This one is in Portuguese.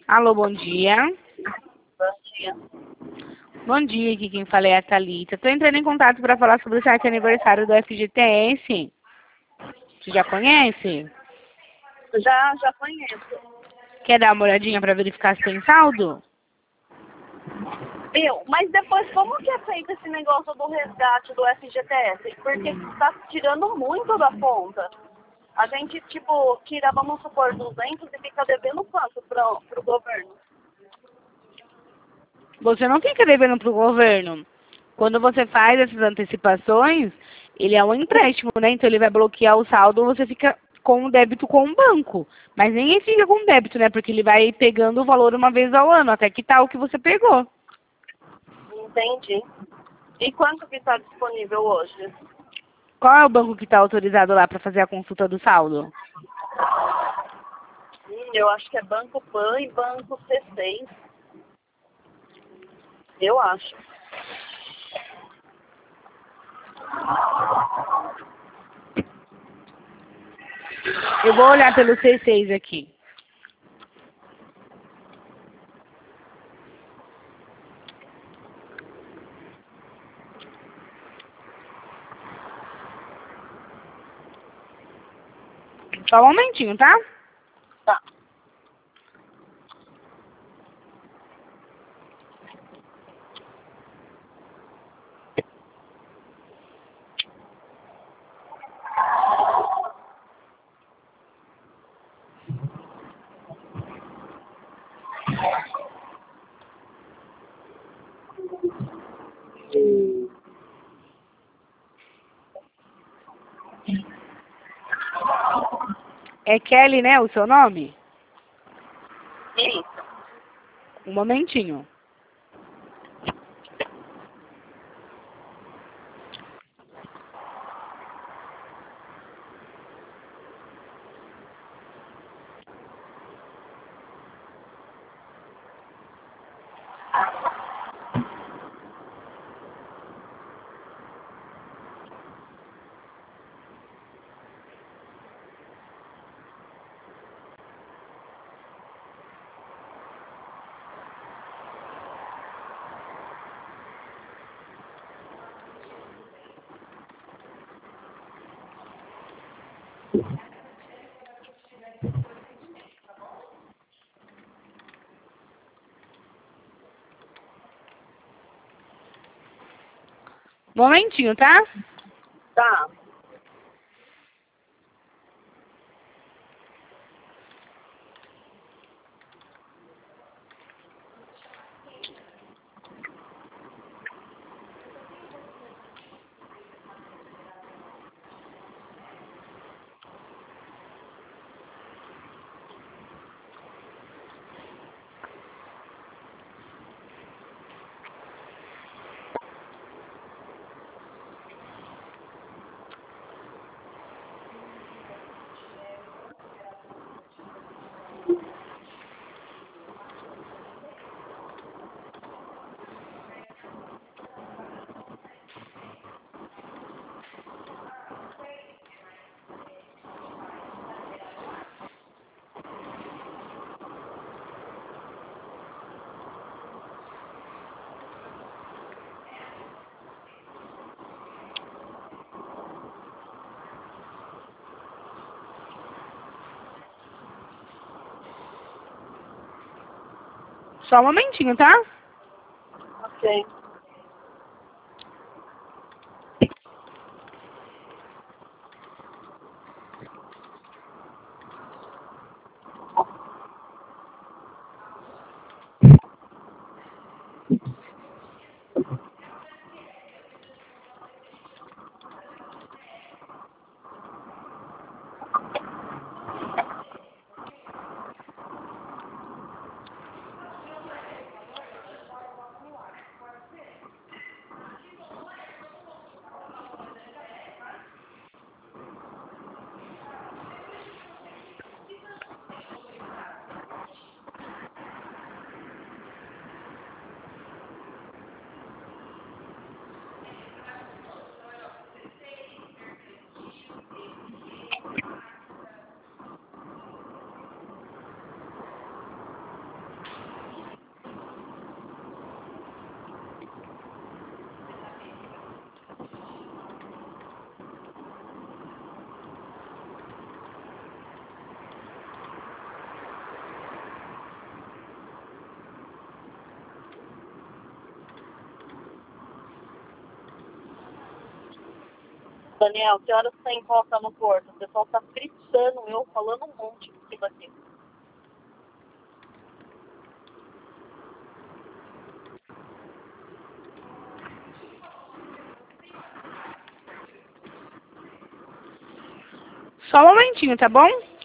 Alô, bom dia. Bom dia. Bom dia, aqui quem fala é a Thalita. Estou entrando em contato para falar sobre o site aniversário do FGTS. Você já conhece? Já conheço. Quer dar uma olhadinha para verificar se tem saldo? Mas depois, como que é feito esse negócio do resgate do FGTS? Porque está tirando muito da conta. A gente, tira, vamos supor, 200 e fica devendo quanto pro governo? Você não fica devendo para o governo. Quando você faz essas antecipações, ele é um empréstimo, né? Então ele vai bloquear o saldo, você fica com o débito com o banco. Mas ninguém fica com débito, né? Porque ele vai pegando o valor uma vez ao ano, até que tal o que você pegou. Entendi. E quanto que está disponível hoje? Qual é o banco que está autorizado lá para fazer a consulta do saldo? Eu acho que é Banco Pan e Banco C6. Eu acho. Eu vou olhar pelo C6 aqui. Só um momentinho, tá? Tá. É Kelly, né, o seu nome? Isso. Um momentinho. Um momentinho, tá? Tá. Só um momentinho, tá? Ok. Daniel, que horas você encosta no porto? O pessoal tá fritando eu falando um monte aqui. Só um momentinho, tá bom?